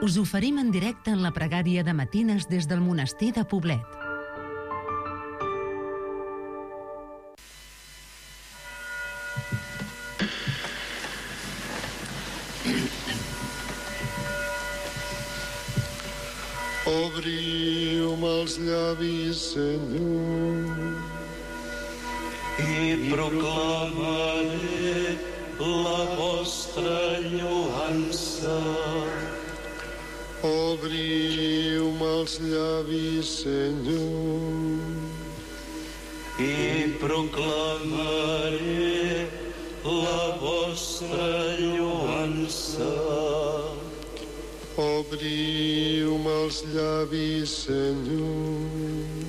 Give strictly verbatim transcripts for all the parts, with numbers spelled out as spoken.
Us oferim en directe en la pregària de matines des del monestir de Poblet. Obriu-me els llavis, Senyor, i proclamaré la vostra lloança. Obriu-me els llavis, Senyor, i proclamaré la vostra lloança. Obriu-me els llavis, Senyor,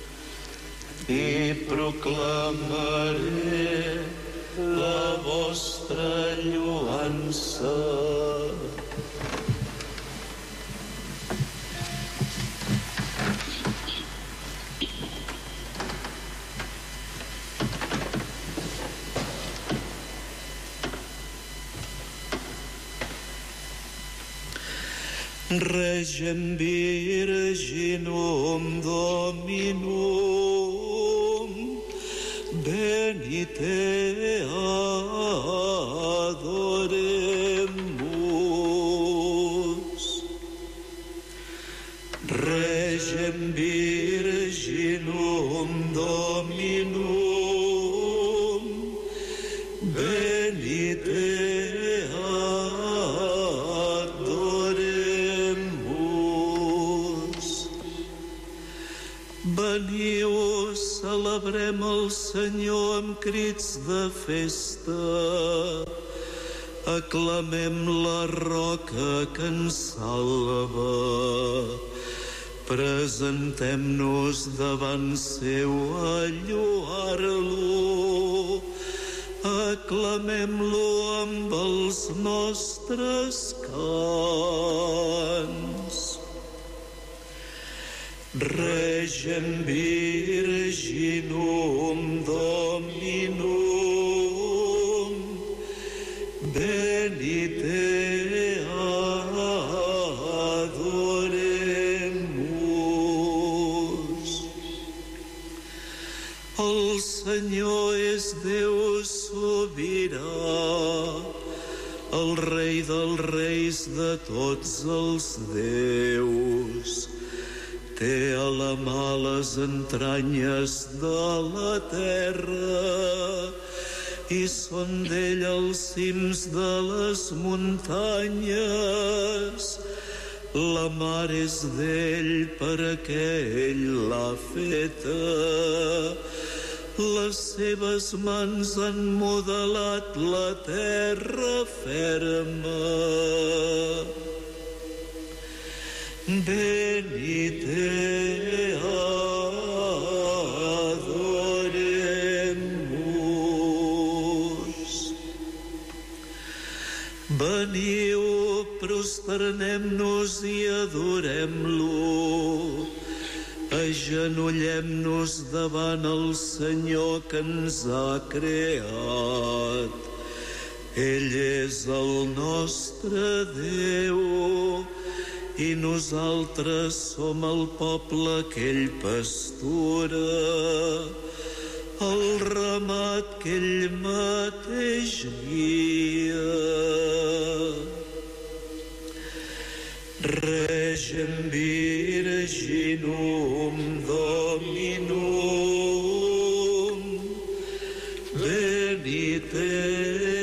i proclamaré la vostra lloança. Regem Virginum Dominum, venite adoremus. Regem Virginum Dominum, venite Veniu, celebrem el Senyor amb crits de festa. Aclamem la roca que ens salva. Presentem-nos davant seu a lloar-lo. Aclamem-lo amb els nostres cants. Regem Virginum Dominum, venite adoremus. El Senyor és Déu sobirà, el Rei dels reis de tots els déus. Té a la mà les entranyes de la terra i són d'ell els cims de les muntanyes. La mar és d'ell perquè ell l'ha feta. Les seves mans han modelat la terra ferma. Venite adoremus. Veniu, prosternem-nos i adorem-lo. Agenollem-nos davant el Senyor que ens ha creat. Ell és el nostre Déu i nosaltres som el poble que ell pastura, el ramat que ell mateix guia. Regem Virginum Dominum, venite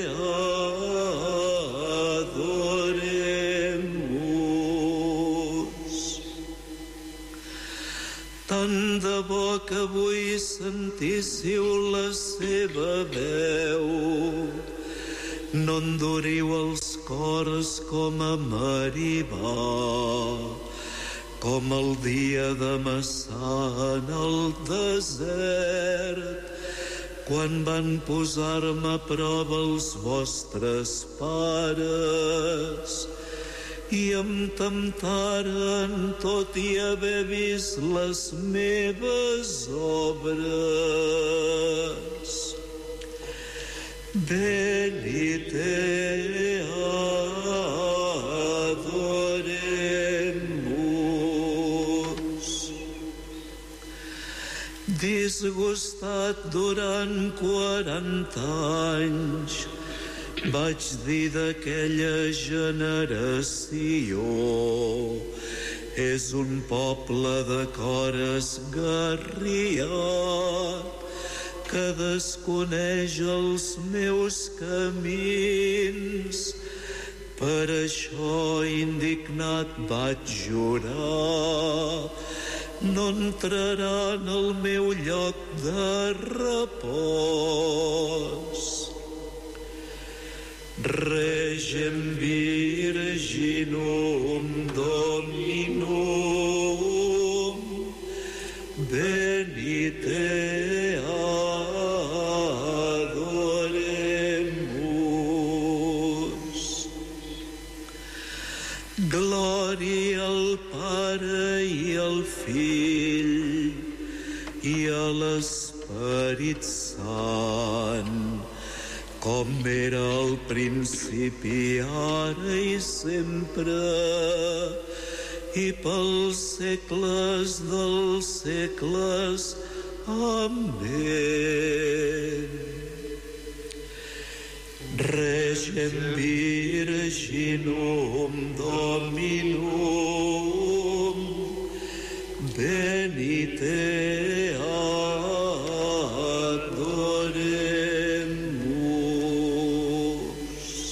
tant de bo que avui sentíssiu la seva veu. No enduriu els cors com a Meribà, com el dia de Massà en el desert, quan van posar-me a prova els vostres pares i em temptaren tot i haver vist les meves obres. Venite adoremus. disgustat durant quaranta anys. Vaig dir d'aquella generació: és un poble de cor esgarriat que desconeix els meus camins. Per això, indignat, vaig jurar: no entraran al meu lloc de repòs. Regem Virginum Dominum, venite adoremus. Glòria al Pare i al Fill i a l'Esperit Sant, com era al principi, ara i sempre, i pels segles dels segles. Amén. Regem Virginum Dominum, venite adoremus.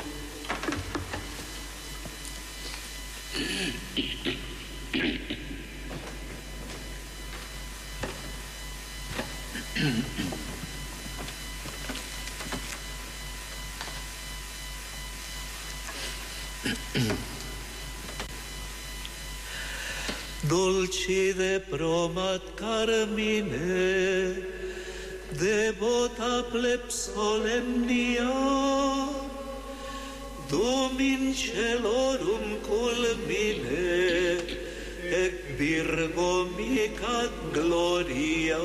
Dulcide promat carmine, devota pleb solemnia, dum in celorum culmine, ec Virgo micat gloria.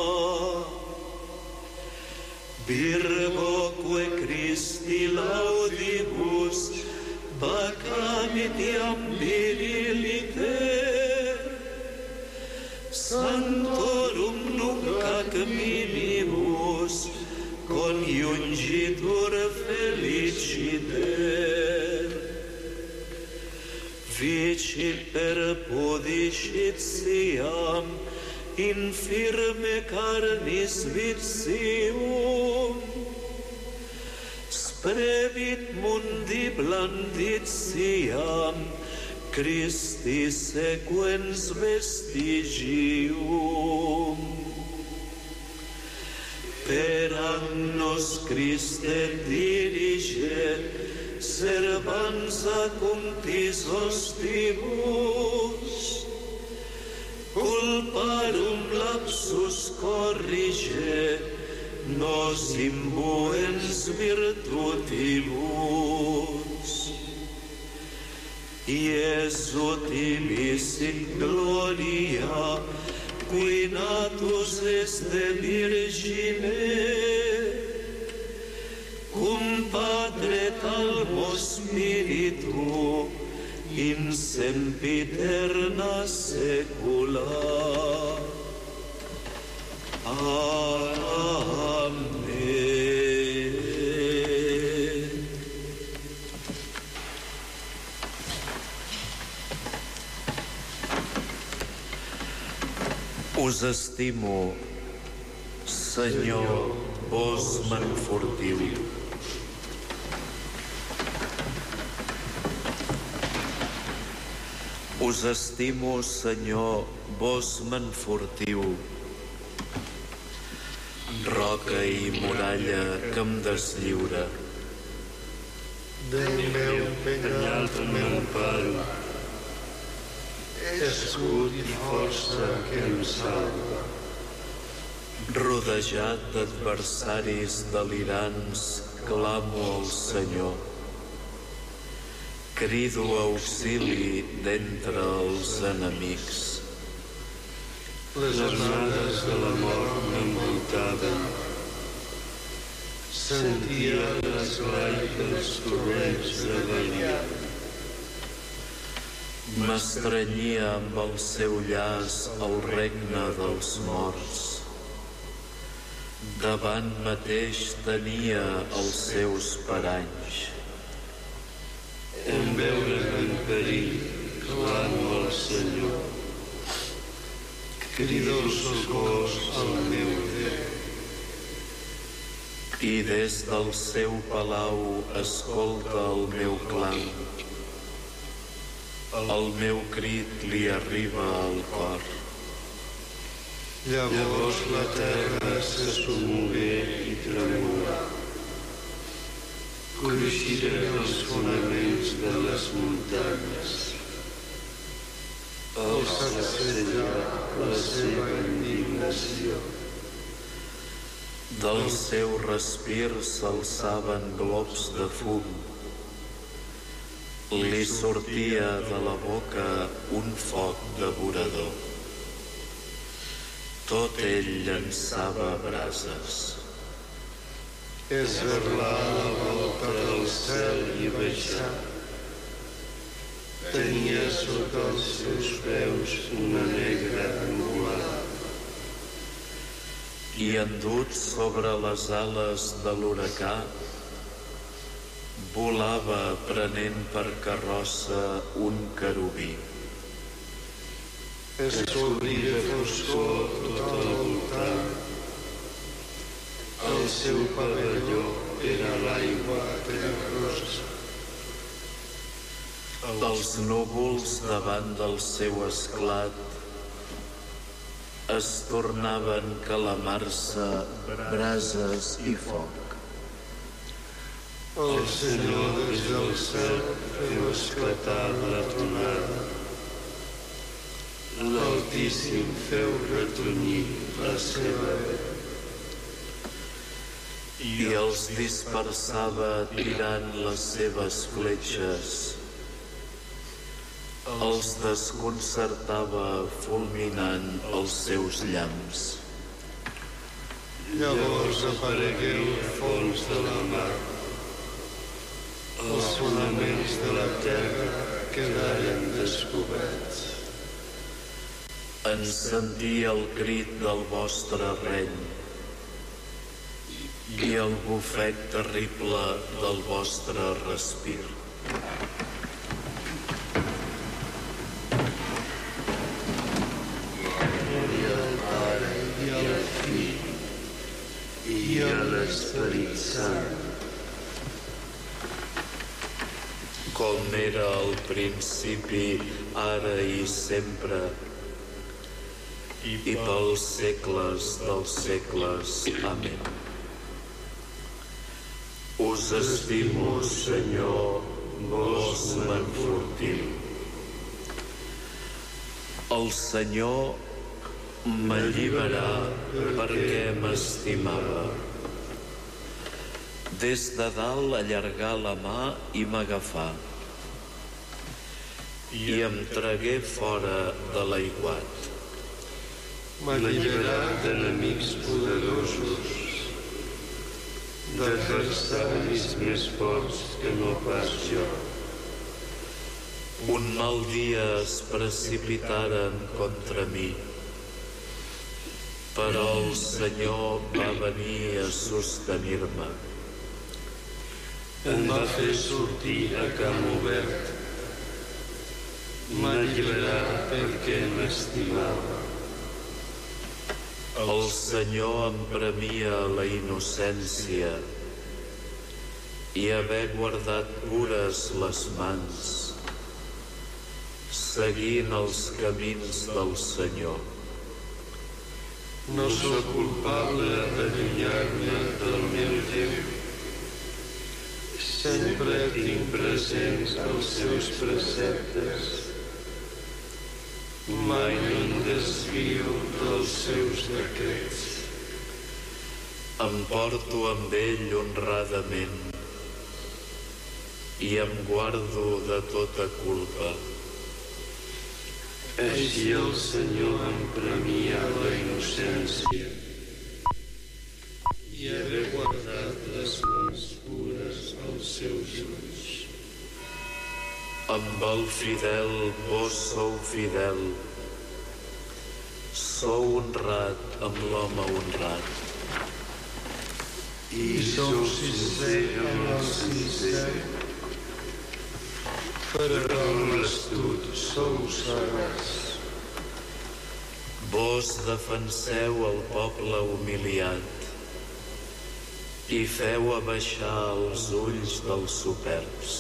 Virgo que Christi laudibus, vacamit iam virilite, Sanctorum nunc ac minibus coniungitur feliciter. Vicit per pudicit siam infirme carnis vitium, sprevit mundi blandit siam Christi sequens vestigium. Per annos Christe diriget, servans acuntis ostibus, culparum lapsus corrige, nos imbuens virtutibus. Iesu tibi sit gloria, qui natus est de Virgine, cum Patre talmo Spiritu, in sempiterna secula. Amen. Us estimo, Senyor, vos m'enfortiu. Us estimo, Senyor, vos m'enfortiu. Roca i muralla que em deslliura. Déu meu, penyal meu pare, escut i força que em salva. Rodejat d'adversaris delirants, clamo al Senyor. Crido auxili d'entre els enemics. Les onades de la mort m'envoltaven. Sentia l'esglai dels torrents de Balia. M'estrenyia amb el seu llaç al regne dels morts. Davant mateix tenia els seus paranys. En veure'n en perill, clamo al Senyor. Crido el socors al meu Déu. I des del seu palau escolta el meu clam. El meu crit li arriba al cor. Llavors la terra se sommogué i tremolà. Cruixiren els fonaments de les muntanyes. El sacsejà la seva indignació. Del seu respir s'alçaven globs de fum. Li sortia de la boca un foc devorador. Tot ell llançava brases. Esberlà la volta del cel i baixà. Tenia sota els seus peus una negra nuvolada. I endut sobre les ales de l'huracà, volava prenent per carrossa un querubí. Es cobria de foscor tot al voltant. El seu pavelló era l'aigua tenebrosa. Els núvols davant del seu esclat es tornaven calamar-se brases i foc. El Senyor des del cel feu esclatar la tronada. L'Altíssim feu retonyir la seva veu. I els dispersava tirant les seves fletxes. Els desconcertava fulminant els seus llamps. Llavors aparegué el fons de la mar. Els fonaments de la terra quedaren descoberts. En sentir el crit del vostre reny i el bufec terrible del vostre respir. I a l'Esperit Sant. Com era al principi, ara i sempre, i pels segles dels segles. Amén. Us estimo, Senyor, vos m'enfortiu. El Senyor m'alliberà perquè m'estimava. Des de dalt allargà la mà i m'agafà. I em tragué fora de l'aiguat. M'alliberà d'enemics poderosos, d'adversaris més forts que no pas jo. Un mal dia es precipitaren contra mi, però el Senyor va venir a sostenir-me. Em va fer sortir a camp obert. M'alliberà perquè m'estimava. El Senyor em premia la innocència i haver guardat pures les mans, seguint els camins del Senyor. No sóc culpable d'allunyar-me del meu Déu. Sempre tinc presents els seus preceptes. Mai no em desvio dels seus decrets. Em porto amb ell honradament i em guardo de tota culpa. Així el Senyor em premia la innocència i haver guardat les mans pures als seus ulls. Amb el fidel vos sou fidel, sou honrat amb l'home honrat. i sou sincer en el sincer, però en l'astut sou sagats. Vos defenseu el poble humiliat i feu abaixar els ulls dels superbs.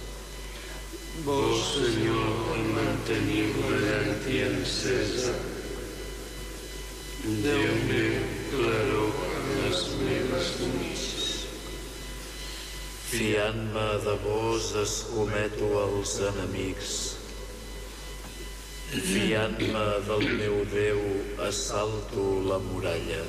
Vos, Senyor, manteniu la llàntia encesa. Déu meu, claror en les meves nits. Fiant-me de vos escometo els enemics. Fiant-me del meu Déu assalto la muralla.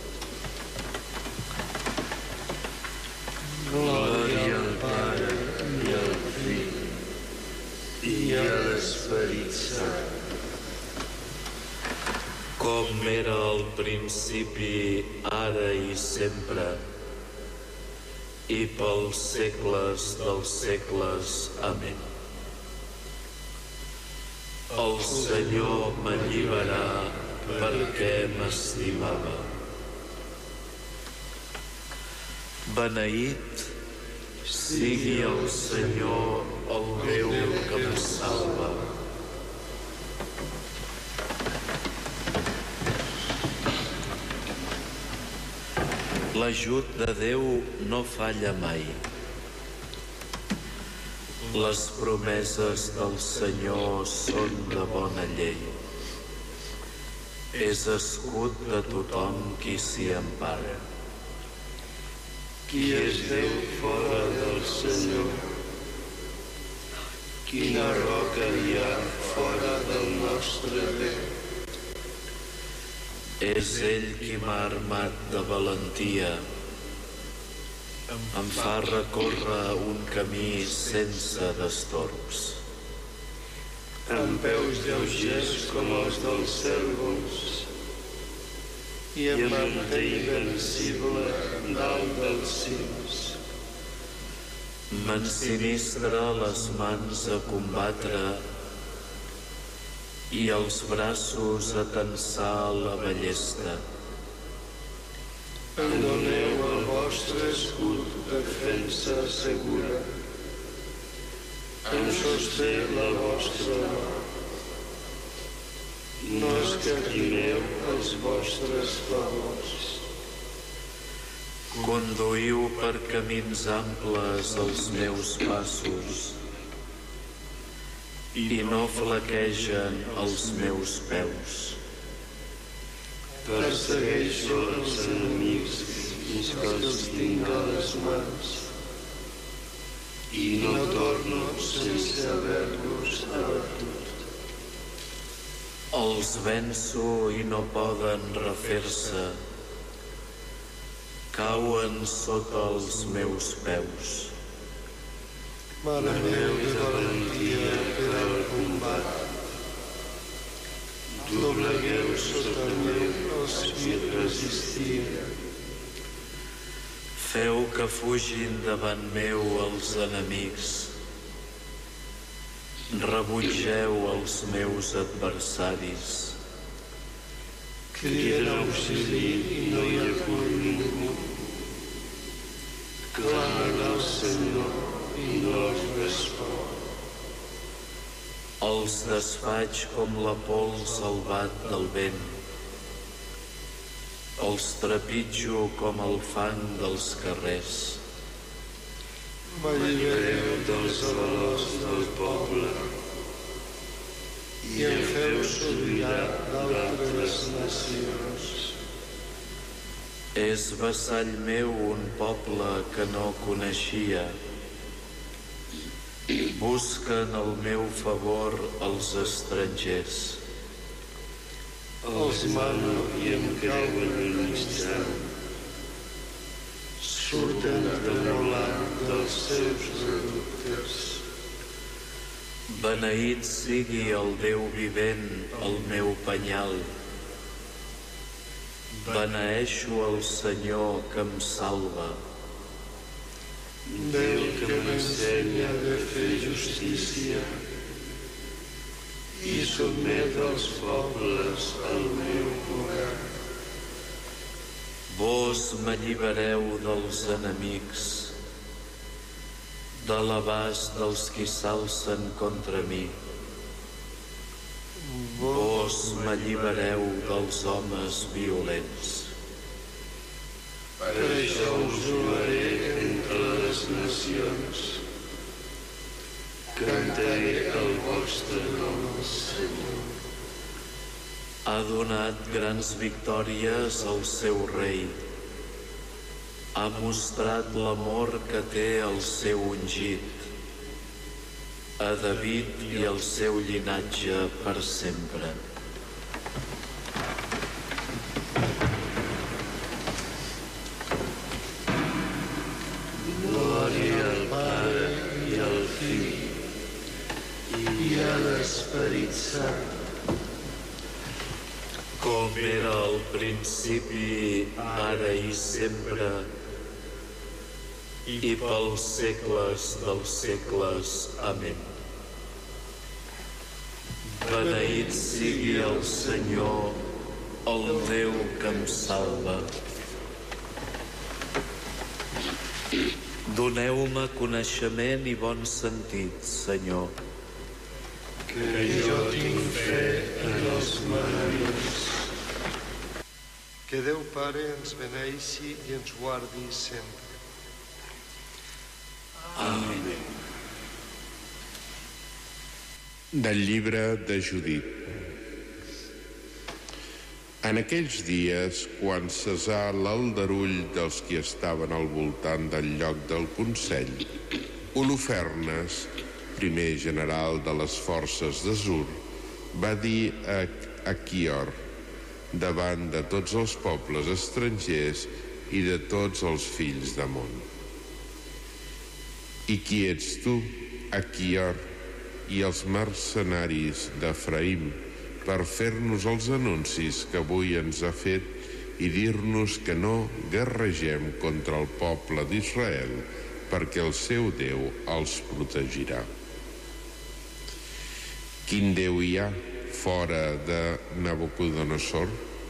Glòria al Pare i al Fill i a l'Esperit Sant. Com era al principi, ara i sempre, i pels segles dels segles. Amén. El Senyor m'alliberà perquè m'estimava. Beneït sigui el Senyor, el Déu que em salva. L'ajut de Déu no falla mai. Les promeses del Senyor són de bona llei. És escut de tothom qui s'hi empara. Qui és Déu fora del Senyor? Quina roca hi ha fora del nostre Déu? És ell qui m'ha armat de valentia. Em fa recórrer un camí sense destorbs. Amb peus lleugers com els dels cérvols i amb manté invencible dalt dels cims. M'ensinistra les mans a combatre i els braços a tensar la ballesta. Em doneu el vostre escut defensa segura. Em sosté la vostra mà. No escatimeu els vostres favors. Conduïu per camins amples els meus passos i no flaquegen els meus peus. Persegueixo els enemics fins que els tinc a les mans i no torno sense haver-los abatut. Els venço i no poden refer-se. Cauen sota els meus peus. M'armeu de valentia per al combat. Doblegueu sota meu els qui resistien. Feu que fugin davant meu els enemics. Rebutgeu els meus adversaris. Criden auxili i no hi acull ningú. Clamen al Senyor i no els respon. Els desfaig com la pols al bat del vent. Els trepitjo com el fang dels carrers. M'allibereu dels valors del poble i em feu sobirà d'altres nacions. És vassall meu un poble que no coneixia. Busquen el meu favor els estrangers. Els mano i em creuen en l'instant. Surten tremolant dels seus reductes. Beneït sigui el Déu vivent, el meu penyal. Beneeixo el Senyor que em salva. Déu que m'ensenya a fer justícia i sotmet els pobles al meu poder. Vos m'allibereu dels enemics, de l'abast dels qui s'alcen contra mi. Vos m'allibereu dels homes violents. Per això us jugaré entre les nacions. Cantaré el vostre nom, Senyor. Ha donat grans victòries al seu rei. Ha mostrat l'amor que té el seu ungit, a David i el seu llinatge per sempre. Glòria al Pare i al Fill i a l'Esperit Sant, com era al principi, ara i sempre, i pels segles dels segles. Amén. Beneït sigui el Senyor, el Déu que em salva. Doneu-me coneixement i bon sentit, Senyor. que jo tinc fe en els meravellós. Que Déu Pare ens beneixi i ens guardi sempre. Amén. Del llibre de Judit. En aquells dies, quan cessà l'aldarull dels qui estaven al voltant del lloc del Consell, Holofernes, primer general de les forces d'Azur, va dir a Achior, davant de tots els pobles estrangers i de tots els fills d'Amon: I qui ets tu, Achior, i els mercenaris d'Efraïm, per fer-nos els anuncis que avui ens ha fet i dir-nos que no guerregem contra el poble d'Israel, perquè el seu Déu els protegirà? Quin Déu hi ha fora de Nabucodonosor?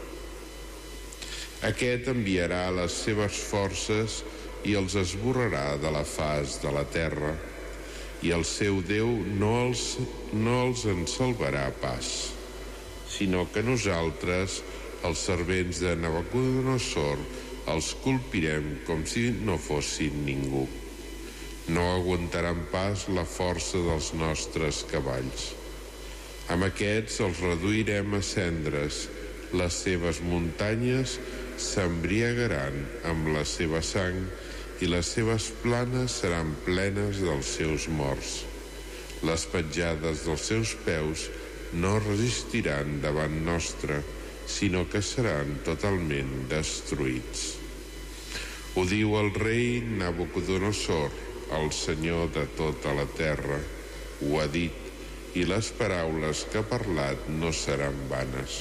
Aquest enviarà les seves forces i els esborrarà de la faç de la terra, i el seu Déu no els, no els en salvarà pas, sinó que nosaltres, els servents de Nabucodonosor, els colpirem com si no fossin ningú. No aguantaran pas la força dels nostres cavalls. Amb aquests els reduirem a cendres, les seves muntanyes s'embriagaran amb la seva sang i les seves planes seran plenes dels seus morts. Les petjades dels seus peus no resistiran davant nostre, sinó que seran totalment destruïts. Ho diu el rei Nabucodonosor, el senyor de tota la terra. Ho ha dit, i les paraules que ha parlat no seran vanes.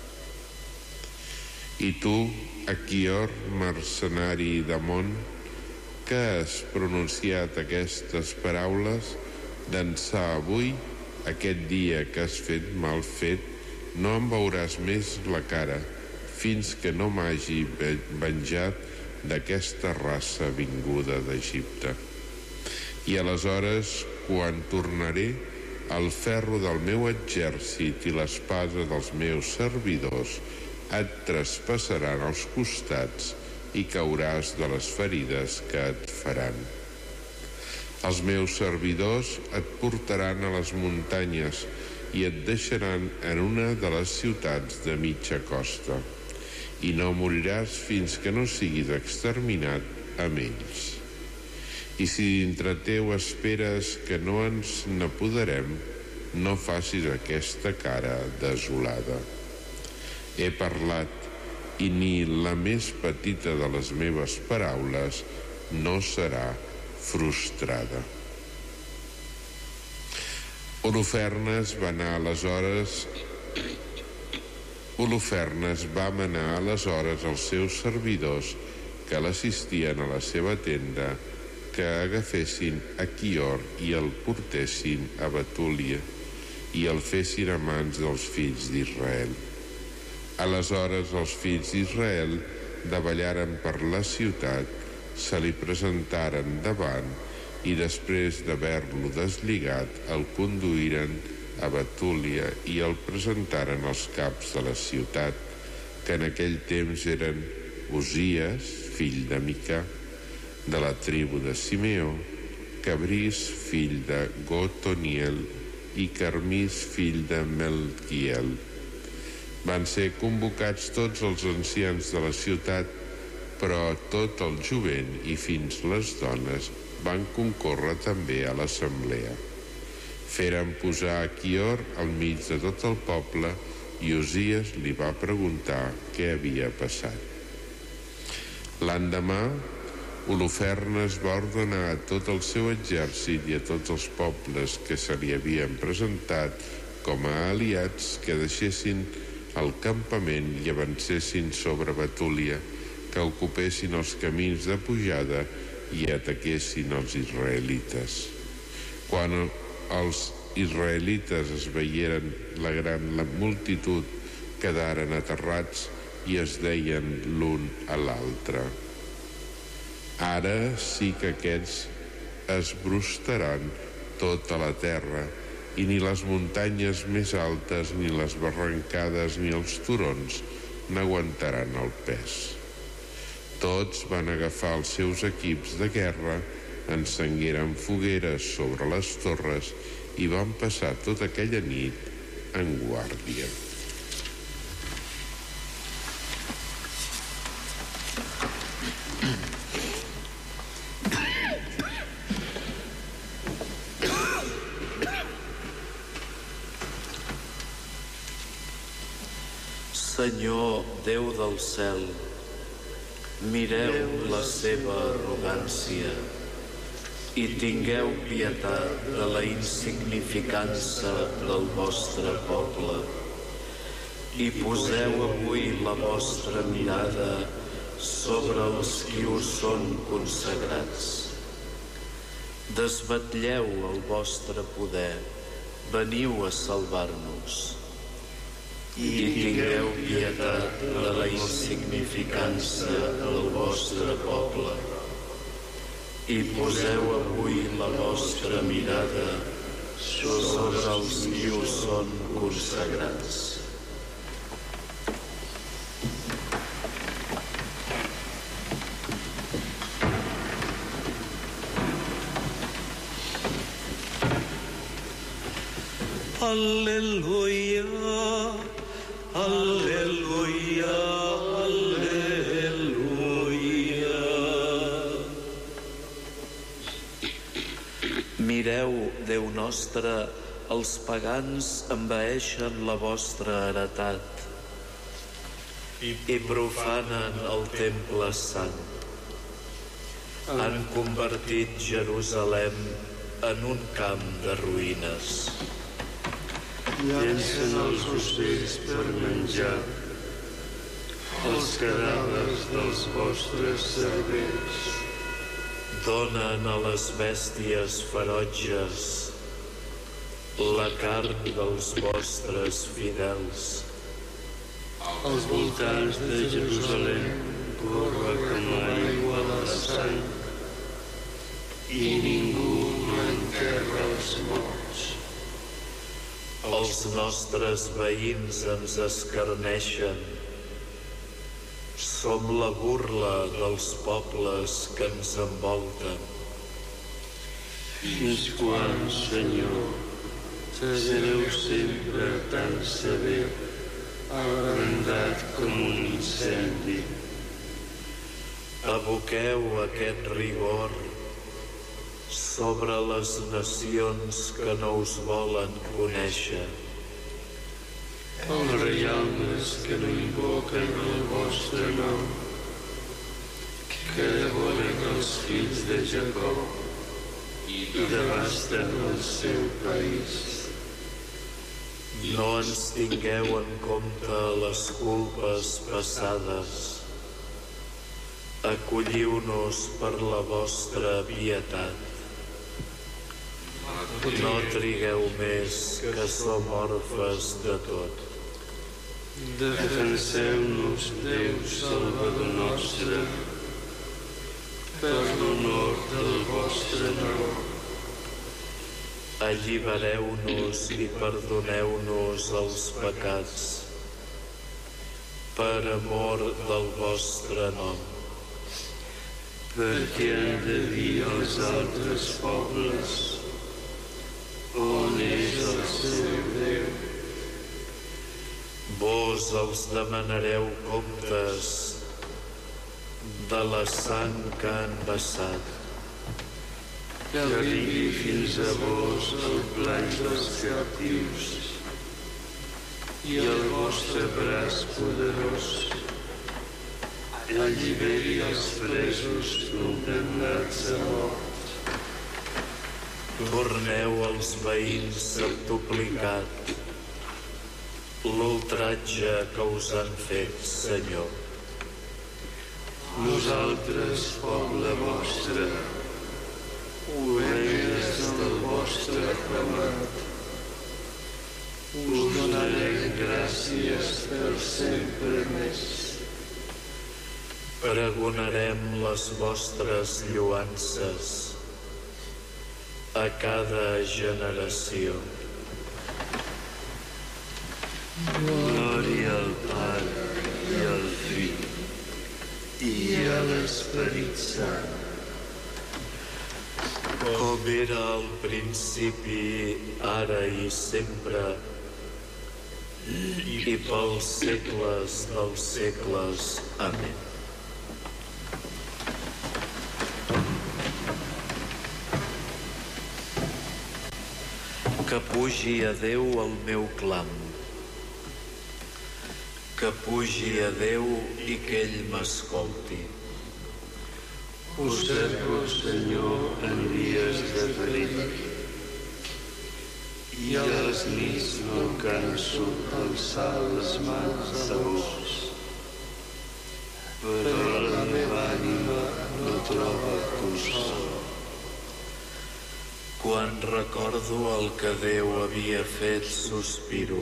I tu, Achior, mercenari d'Amon, que has pronunciat aquestes paraules, d'ençà avui, aquest dia que has fet mal fet, no em veuràs més la cara, fins que no m'hagi venjat d'aquesta raça vinguda d'Egipte. I aleshores, quan tornaré, el ferro del meu exèrcit i l'espasa dels meus servidors et traspassaran els costats i cauràs de les ferides que et faran. Els meus servidors et portaran a les muntanyes i et deixaran en una de les ciutats de mitja costa, i no moriràs fins que no siguis exterminat amb ells. I si dintre teu esperes que no ens n'apoderem, no facis aquesta cara desolada. He parlat, i ni la més petita de les meves paraules no serà frustrada. Holofernes va anar aleshores Holofernes va manar aleshores als seus servidors que l'assistien a la seva tenda que agafessin Achior i el portessin a Betúlia i el fessin a mans dels fills d'Israel. Aleshores els fills d'Israel davallaren per la ciutat, se li presentaren davant i després d'haver-lo deslligat el conduïren a Betúlia i el presentaren als caps de la ciutat, que en aquell temps eren Osies, fill de Micà, de la tribu de Simeó, Cabrís, fill de Gotoniel, i Carmís, fill de Melquiel. Van ser convocats tots els ancians de la ciutat, però tot el jovent i fins les dones van concórrer també a l'assemblea. Feren posar a Quior al mig de tot el poble i Osies li va preguntar què havia passat. L'endemà, Holofernes va ordenar a tot el seu exèrcit i a tots els pobles que se li havien presentat com a aliats que deixessin el campament i avancessin sobre Betúlia, que ocupessin els camins de pujada i ataquessin els israelites. Quan els israelites es veieren la gran la multitud, quedaren aterrats i es deien l'un a l'altre: ara sí que aquests esbrostaran tota la terra, i ni les muntanyes més altes, ni les barrancades, ni els turons n'aguantaran el pes. Tots van agafar els seus equips de guerra, encengueren fogueres sobre les torres i van passar tota aquella nit en guàrdia. Senyor, Déu del cel, mireu la seva arrogància i tingueu pietat de la insignificança del vostre poble i poseu avui la vostra mirada sobre els qui us són consagrats. Desvetlleu el vostre poder, veniu a salvar-nos. I tingueu pietat de la insignificància del vostre poble i poseu avui la vostra mirada sobre els qui us són consagrats. Al·leluia, al·leluia, al·leluia. Mireu, Déu nostre, els pagans envaeixen la vostra heretat i profanen el temple sant. Han convertit Jerusalem en un camp de ruïnes. Llencen els ocells per menjar els cadàvers dels vostres servents. Donen a les bèsties ferotges la carn dels vostres fidels. Als voltants de Jerusalem corre com l'aigua la sang i ningú no enterra els morts. Els nostres veïns ens escarneixen. Som la burla dels pobles que ens envolten. Fins quan, Senyor, sereu sempre tan sever, abrandat com un incendi? Aboqueu aquest rigor sobre les nacions que no us volen conèixer. Els reialmes que no invoquen el vostre nom, que devoren els fills de Jacob i devasten el seu país. No ens tingueu en compte les culpes passades. Acolliu-nos per la vostra pietat. No trigueu més, que som orfes de tot. Defenseu-nos, Déu Salvador nostre, per l'honor del vostre nom. Allibereu-nos i perdoneu-nos els pecats, per amor del vostre nom. Perquè han de dir als altres pobles on és el seu Déu. Vos els demanareu comptes de la sang que han vessat. Que arribi fins a vos el plany dels captius i el vostre braç poderós alliberi els presos condemnats a mort. Torneu als veïns septuplicat l'ultratge que us han fet, Senyor. Nosaltres, poble vostre, ovelles del vostre ramat, us donarem gràcies per sempre més. Pregonarem les vostres lloances a cada generació. Glòria al Pare i al Fill i a l'Esperit Sant, com era al principi, ara i sempre, i pels segles dels segles. Amén. Que pugi a Déu el meu clam, que pugi a Déu i que ell m'escolti. Us cerco, Senyor, en dies de perill, i a les nits no canso d'alçar les mans a vos. Però la meva ànima no troba consol. Quan recordo el que Déu havia fet, sospiro.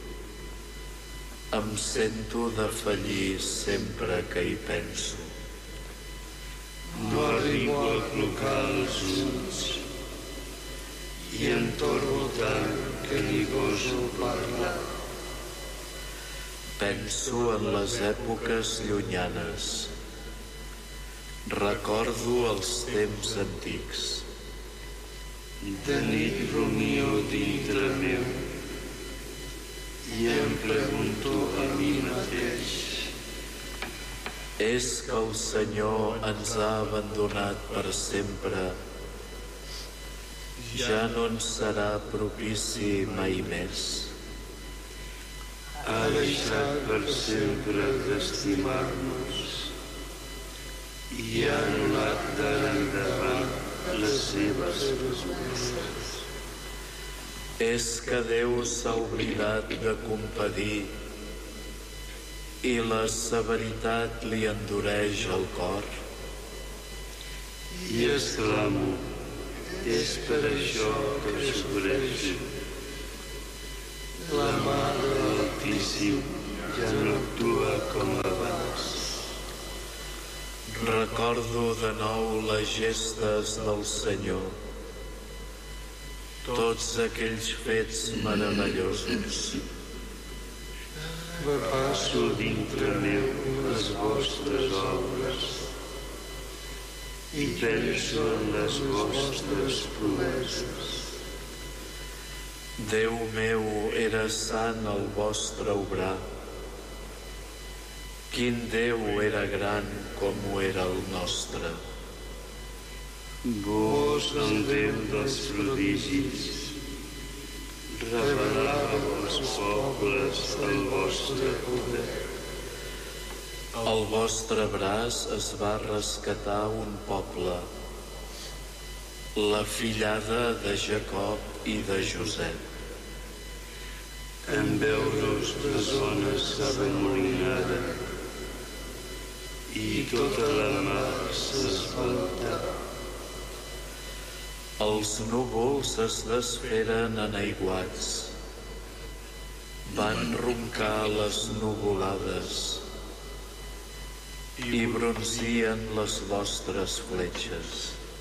Em sento defallir sempre que hi penso. No arribo a clocar els ulls i em torno tant que ni goso parlar. Penso en les èpoques llunyanes. Recordo els temps antics. De nit rumio dintre meu i em pregunto a mi mateix: és que el Senyor ens ha abandonat per sempre. Ja no ens serà propici mai més. Ha deixat per sempre d'estimar-nos i ha anul·lat d'ara endavant les seves promesses. És que Déu s'ha oblidat de compadir i la severitat li endureix el cor. I exclamo: és per això que sofreixo. La mà de l'Altíssim ja no actua com abans. Recordo de nou les gestes del Senyor, tots aquells fets meravellosos. Repasso dintre meu les vostres obres i penso en les vostres promeses. Déu meu, era sant el vostre obrar. Quin Déu era gran com ho era el nostre. Vos, el Déu dels prodigis, revelàveu als pobles el vostre poder. Al vostre braç es va rescatar un poble, la fillada de Jacob i de Josep. En veure-us de zones arremolinada i tota la mar s'esvalta. Els núvols es desferen en aiguats van roncar les nuvolades i bronzien les vostres fletxes.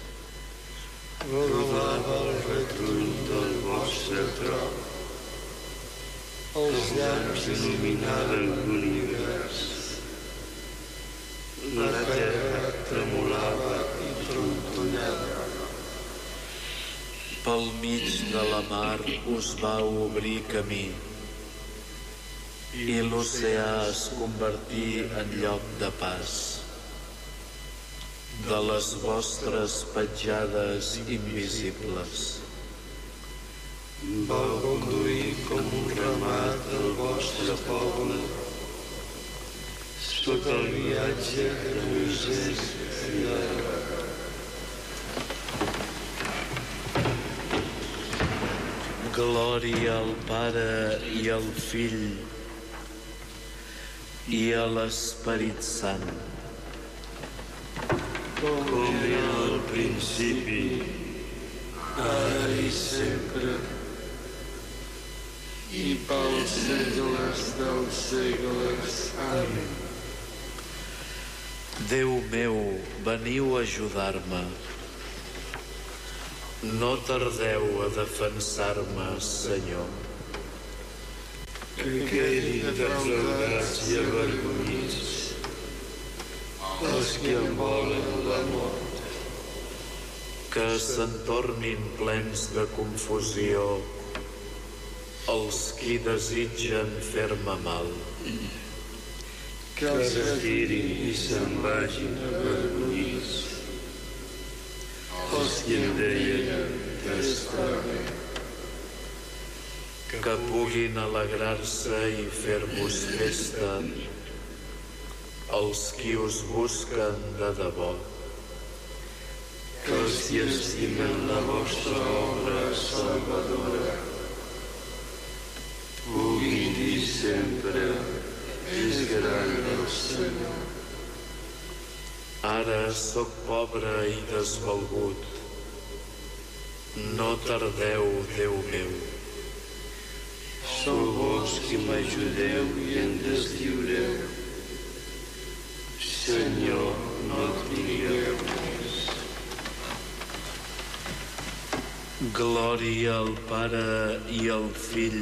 Rodava el retruny del vostre tro, els llams il·luminaven l'univers, la terra tremolava i trontollava. Pel mig de la mar us vau obrir camí i l'oceà es convertí en lloc de pas. De les vostres petjades invisibles Vau conduir com un ramat el vostre poble sota el viatge de Moisès i Àron. Glòria al Pare i al Fill i a l'Esperit Sant, Com era al principi, ara i sempre, i pels segles dels segles. Amén. Déu meu, veniu a ajudar-me. No tardeu a defensar-me, Senyor. Que quedin defraudats i avergonyits els que envolen la mort. Que se'n tornin plens de confusió els qui desitgen fer-me mal. Que els retirin i se'n vagin avergonyits els que em deien que està bé. Que puguin alegrar-se i fer-vos festa els qui us busquen de debò. Que els qui estimen la vostra obra salvadora puguin dir sempre: és gran el Senyor. Ara sóc pobre i desvalgut. No tardeu, Déu meu. Sou vos qui m'ajudeu i em deslliureu. Senyor, no trigueu més. Glòria al Pare i al Fill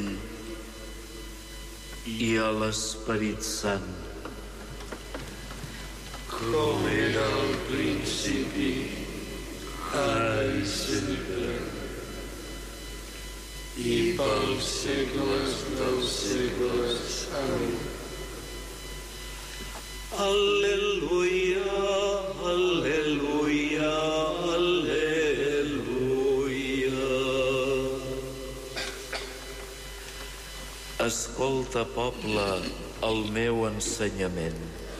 i a l'Esperit Sant, Com era al principi, ara i sempre, i pels segles dels segles. Amén. Al·leluia, al·leluia, al·leluia. Escolta, poble, el meu ensenyament.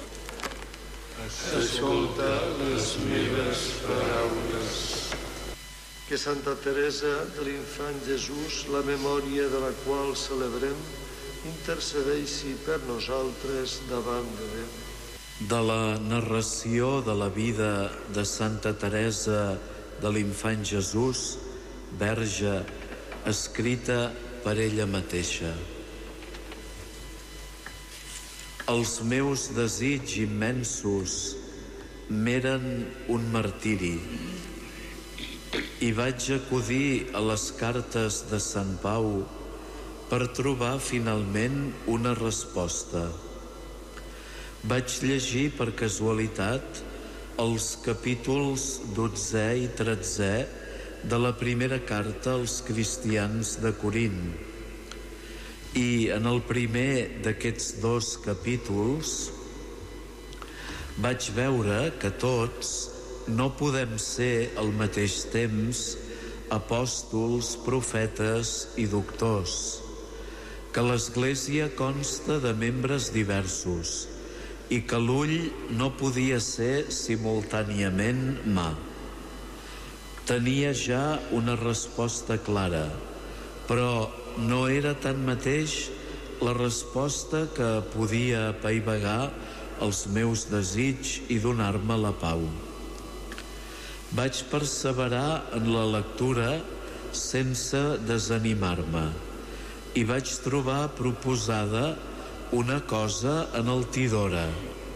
Escolta les meves paraules. Que Santa Teresa de l'Infant Jesús, la memòria de la qual celebrem, intercedeixi per nosaltres davant de Déu. De la narració de la vida de Santa Teresa de l'Infant Jesús, verge, escrita per ella mateixa. Els meus desig immensos m'eren un martiri i vaig acudir a les cartes de Sant Pau per trobar finalment una resposta. Vaig llegir per casualitat els capítols dotzè i tretzè de la primera carta als cristians de Corint. I en el primer d'aquests dos capítols vaig veure que tots no podem ser al mateix temps apòstols, profetes i doctors, que l'Església consta de membres diversos i que l'ull no podia ser simultàniament mà. Tenia ja una resposta clara, però no era tanmateix la resposta que podia apaivagar els meus desigs i donar-me la pau. Vaig perseverar en la lectura sense desanimar-me i vaig trobar proposada una cosa enaltidora: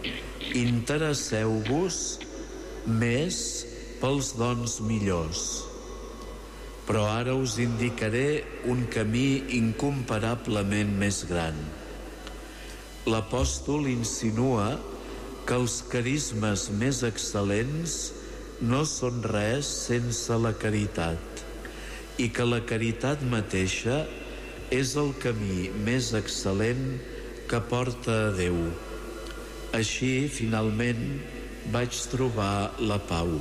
interesseu-vos més pels dons millors. Però ara us indicaré un camí incomparablement més gran. L'apòstol insinua que els carismes més excel·lents no són res sense la caritat, i que la caritat mateixa és el camí més excel·lent que porta a Déu. Així, finalment, vaig trobar la pau.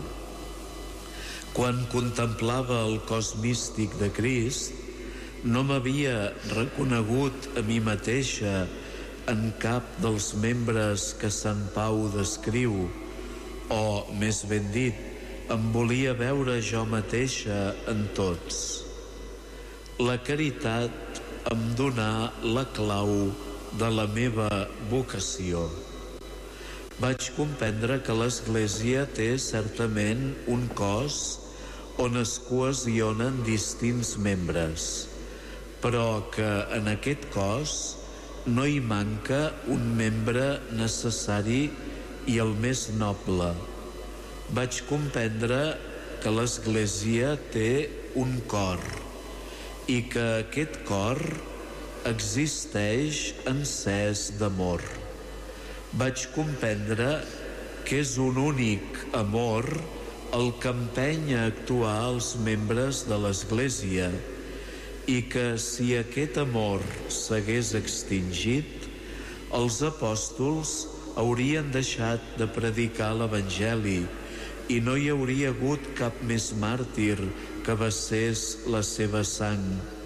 Quan contemplava el cos místic de Crist, no m'havia reconegut a mi mateixa en cap dels membres que Sant Pau descriu, o, més ben dit, em volia veure jo mateixa en tots. La caritat em donà la clau de la meva vocació. Vaig comprendre que l'Església té certament un cos on es cohesionen distints membres, però que en aquest cos no hi manca un membre necessari i el més noble. Vaig comprendre que l'Església té un cor i que aquest cor existeix encès d'amor. Vaig comprendre que és un únic amor el que empeny a actuar els membres de l'Església i que si aquest amor s'hagués extingit, els apòstols haurien deixat de predicar l'Evangeli i no hi hauria hagut cap més màrtir que vessés la seva sang.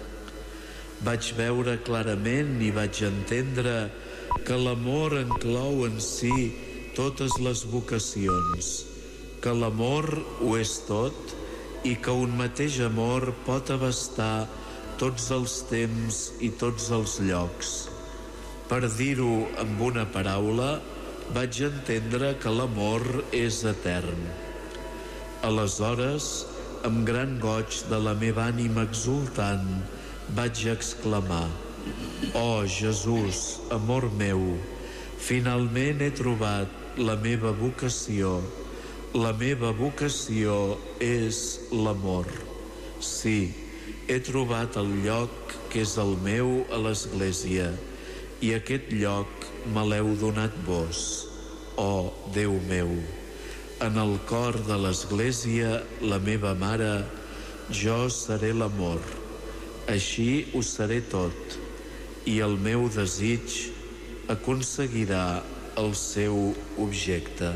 Vaig veure clarament i vaig entendre que l'amor enclou en si totes les vocacions, que l'amor ho és tot i que un mateix amor pot abastar tots els temps i tots els llocs. Per dir-ho amb una paraula, vaig entendre que l'amor és etern. Aleshores, amb gran goig de la meva ànima exultant, vaig exclamar: «Oh, Jesús, amor meu, finalment he trobat la meva vocació. La meva vocació és l'amor. Sí, he trobat el lloc que és el meu a l'Església, i aquest lloc me l'heu donat vos. Oh, Déu meu, en el cor de l'Església, la meva mare, jo seré l'amor. Així ho seré tot, i el meu desig aconseguirà el seu objecte.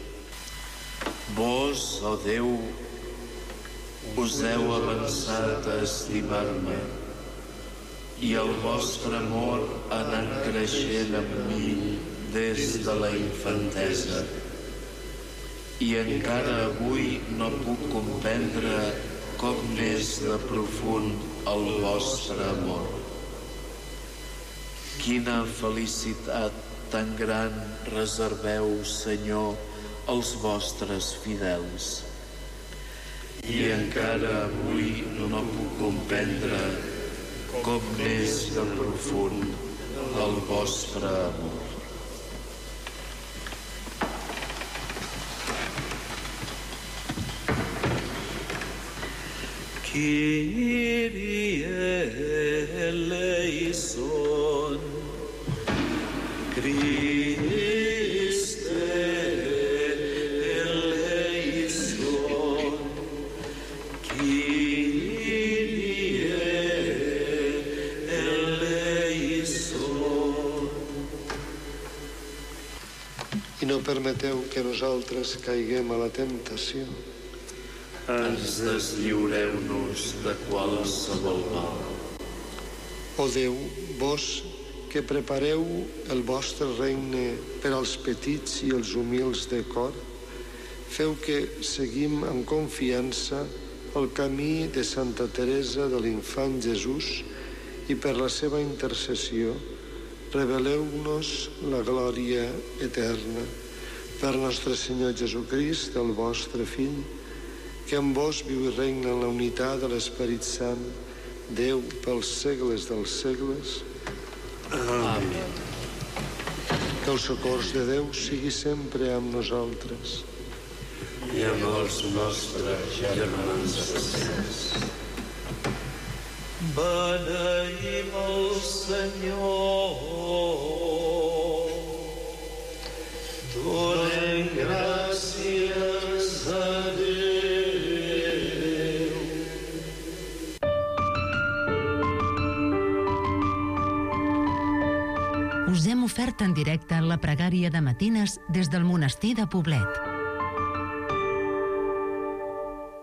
Vos, ó oh Déu, us heu avançat a estimar-me, i el vostre amor ha anat creixent amb mi des de la infantesa. I encara avui no puc comprendre com n'és de profund el vostre amor. Quina felicitat tan gran reserveu, Senyor, als vostres fidels. I encara avui no puc comprendre com n'és de profund el vostre amor. Kyrie eleison, Christe eleison, Kyrie eleison. I no permeteu que nosaltres caiguem a la tentació. Ens deslliureu-nos de qualsevol mal. O Déu, vos que prepareu el vostre regne per als petits i els humils de cor, feu que seguim amb confiança el camí de Santa Teresa de l'Infant Jesús i per la seva intercessió reveleu-nos la glòria eterna. Per nostre Senyor Jesucrist, el vostre Fill, que amb vos viu i regna en la unitat de l'Esperit Sant, Déu pels segles dels segles. Amén. Que el socors de Déu sigui sempre amb nosaltres. I amb els nostres germans assassins. Beneïm el Senyor. Donem gràcies a Déu. Us hem ofert en directe la pregària de matines des del monestir de Poblet.